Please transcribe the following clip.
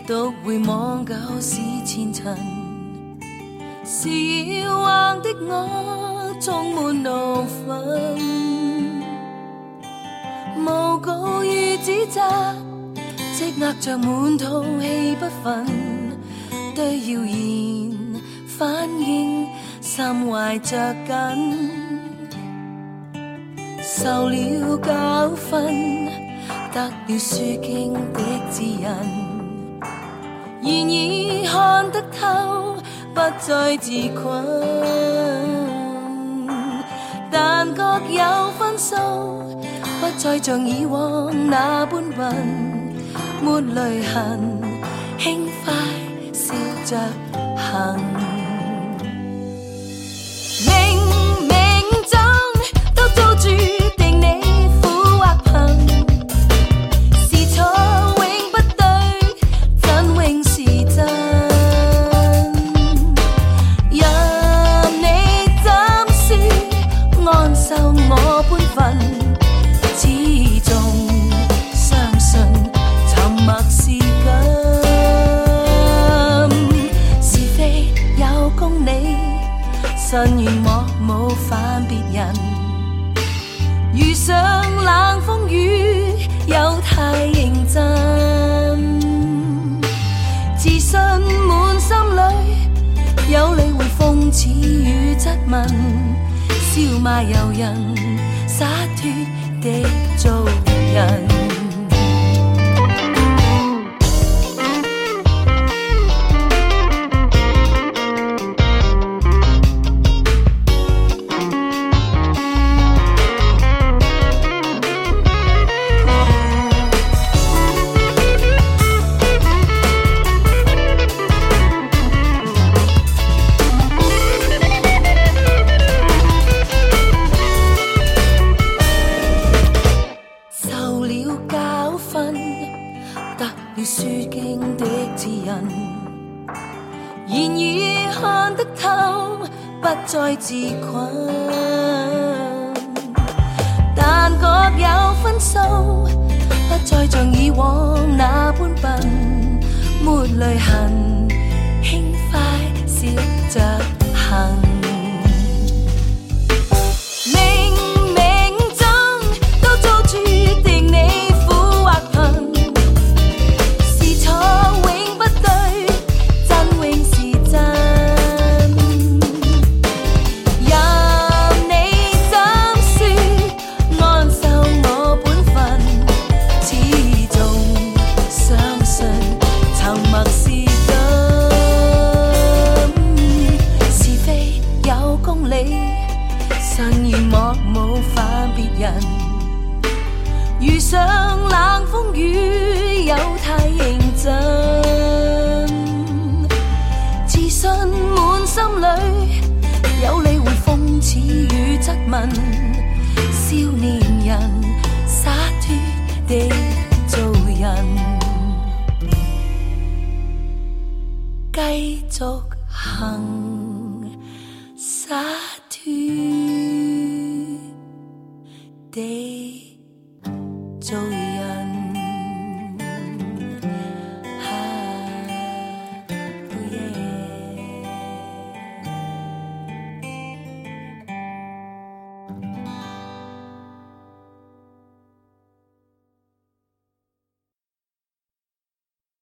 独回望旧事前尘。是要横的我充满怒愤，诬告与指责积压着满肚气不愤，对谣言反应心怀着紧，受了教训，得了书经的指引，然而看得透，不再自困，但各有分數，不再像以往那般笨，沒淚痕，輕快笑着行。冥冥中都早注定你苦或貧，是錯永不對，真永是真。任你怎說，安守我本分，始終相信沉默是金。是非有公理，神願我冇反別人，遇上冷風雨有太認真，自信滿心裏，有理會諷刺與質問，笑罵由人，灑脫地做人。再自困，但各有分數，不再像以往那般笨，沒淚痕，輕快笑着行。遇上冷風雨有太認真，自信滿心裏，有理會諷刺與質問，少年人灑脫地做人，繼續行。